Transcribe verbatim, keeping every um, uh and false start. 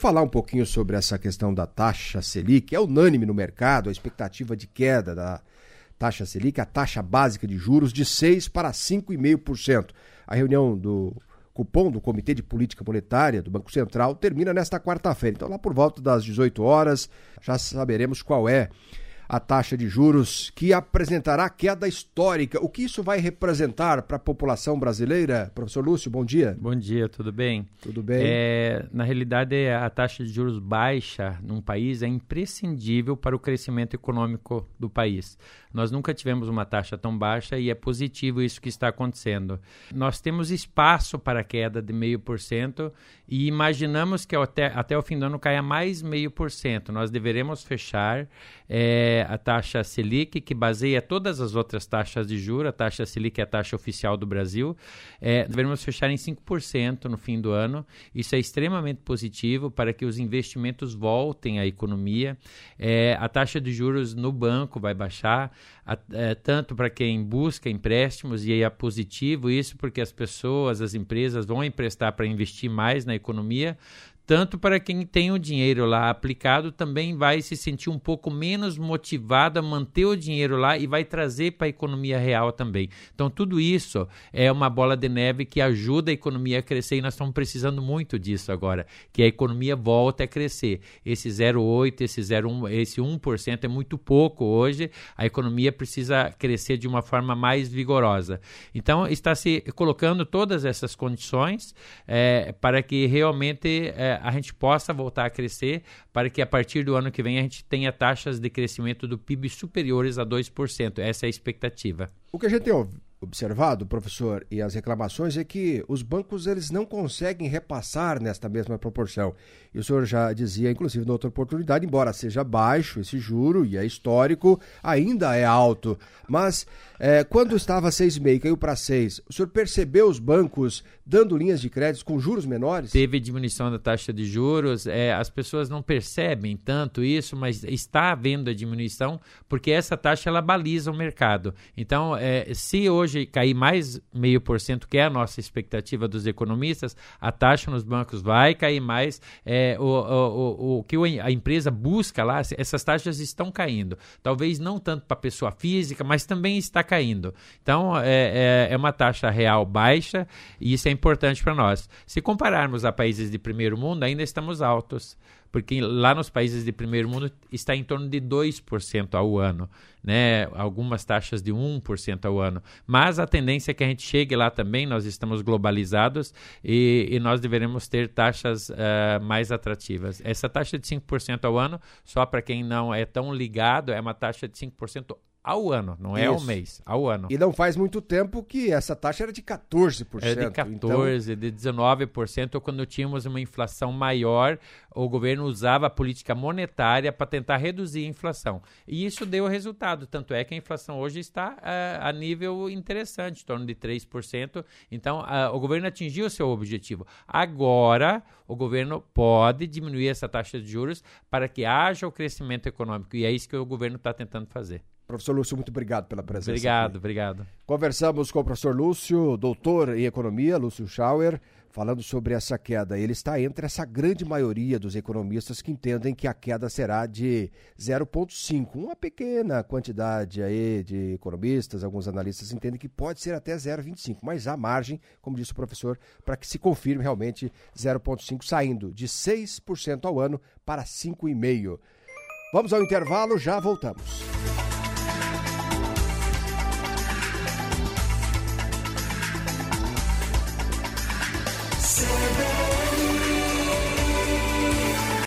falar um pouquinho sobre essa questão da taxa Selic. É unânime no mercado a expectativa de queda da taxa Selic, a taxa básica de juros, de seis por cento para cinco vírgula cinco por cento. A reunião do cupom do Comitê de Política Monetária do Banco Central termina nesta quarta-feira. Então, lá por volta das dezoito horas, já saberemos qual é a taxa de juros que apresentará queda histórica. O que isso vai representar para a população brasileira? Professor Lúcio, bom dia. Bom dia, tudo bem? Tudo bem. É, na realidade, a taxa de juros baixa num país é imprescindível para o crescimento econômico do país. Nós nunca tivemos uma taxa tão baixa e é positivo isso que está acontecendo. Nós temos espaço para a queda de zero vírgula cinco por cento e imaginamos que até, até o fim do ano caia mais zero vírgula cinco por cento. Nós deveremos fechar é, a taxa Selic, que baseia todas as outras taxas de juros. A taxa Selic é a taxa oficial do Brasil. É, deveremos fechar em cinco por cento no fim do ano. Isso é extremamente positivo para que os investimentos voltem à economia. É, a taxa de juros no banco vai baixar, a, é, tanto para quem busca empréstimos, e é positivo isso porque as pessoas, as empresas vão emprestar para investir mais na economia, tanto para quem tem o dinheiro lá aplicado também vai se sentir um pouco menos motivado a manter o dinheiro lá e vai trazer para a economia real também. Então, tudo isso é uma bola de neve que ajuda a economia a crescer e nós estamos precisando muito disso agora, que a economia volte a crescer. Esse zero vírgula oito por cento, esse zero vírgula um por cento, esse um por cento é muito pouco hoje, a economia precisa crescer de uma forma mais vigorosa. Então, está se colocando todas essas condições é, para que realmente é, a gente possa voltar a crescer, para que a partir do ano que vem a gente tenha taxas de crescimento do P I B superiores a dois por cento. Essa é a expectativa. O que a gente tem observado, professor, e as reclamações é que os bancos eles não conseguem repassar nesta mesma proporção. E o senhor já dizia, inclusive, na outra oportunidade, embora seja baixo esse juro e é histórico, ainda é alto. Mas é, quando estava seis vírgula cinco, caiu para seis, o senhor percebeu os bancos dando linhas de crédito com juros menores? Teve diminuição da taxa de juros, é, as pessoas não percebem tanto isso, mas está havendo a diminuição, porque essa taxa ela baliza o mercado. Então, é, se hoje cair mais zero vírgula cinco por cento, que é a nossa expectativa dos economistas, a taxa nos bancos vai cair mais. É, o, o, o, o que a empresa busca lá, essas taxas estão caindo. Talvez não tanto para a pessoa física, mas também está caindo. Então, é, é, é uma taxa real baixa e isso é importante para nós. Se compararmos a países de primeiro mundo, ainda estamos altos, porque lá nos países de primeiro mundo está em torno de dois por cento ao ano, né? Algumas taxas de um por cento ao ano. Mas a tendência é que a gente chegue lá também, nós estamos globalizados e, e nós deveremos ter taxas uh, mais atrativas. Essa taxa de cinco por cento ao ano, só para quem não é tão ligado, é uma taxa de cinco por cento ao ano, não é Isso. ao mês, ao ano. E não faz muito tempo que essa taxa era de quatorze por cento. Era de quatorze por cento, então... de dezenove por cento, quando tínhamos uma inflação maior, o governo usava a política monetária para tentar reduzir a inflação. E isso deu resultado, tanto é que a inflação hoje está uh, a nível interessante, em torno de três por cento. Então, uh, o governo atingiu o seu objetivo. Agora, o governo pode diminuir essa taxa de juros para que haja o crescimento econômico. E é isso que o governo está tentando fazer. Professor Lúcio, muito obrigado pela presença. Obrigado, aqui. obrigado. Conversamos com o professor Lúcio, doutor em economia, Lúcio Schauer, falando sobre essa queda. Ele está entre essa grande maioria dos economistas que entendem que a queda será de zero vírgula cinco. Uma pequena quantidade aí de economistas, alguns analistas entendem que pode ser até zero vírgula vinte e cinco, mas há margem, como disse o professor, para que se confirme realmente zero vírgula cinco, saindo de seis por cento ao ano para cinco vírgula cinco por cento. Vamos ao intervalo, já voltamos. C B